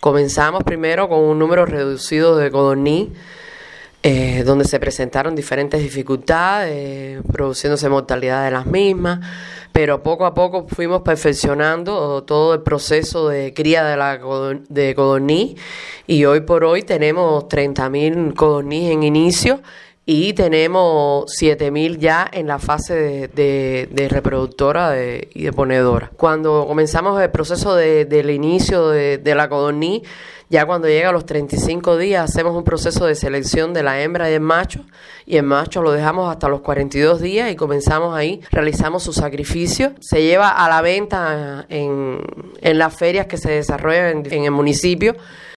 Comenzamos primero con un número reducido de codorniz, donde se presentaron diferentes dificultades, produciéndose mortalidad de las mismas, pero poco a poco fuimos perfeccionando todo el proceso de cría de codorniz, y hoy por hoy tenemos 30.000 codorniz en inicio y tenemos 7.000 ya en la fase de reproductora y de ponedora. Cuando comenzamos el proceso del inicio de la codorniz, ya cuando llega a los 35 días hacemos un proceso de selección de la hembra y el macho, y el macho lo dejamos hasta los 42 días y comenzamos ahí, realizamos su sacrificio. Se lleva a la venta en las ferias que se desarrollan en el municipio,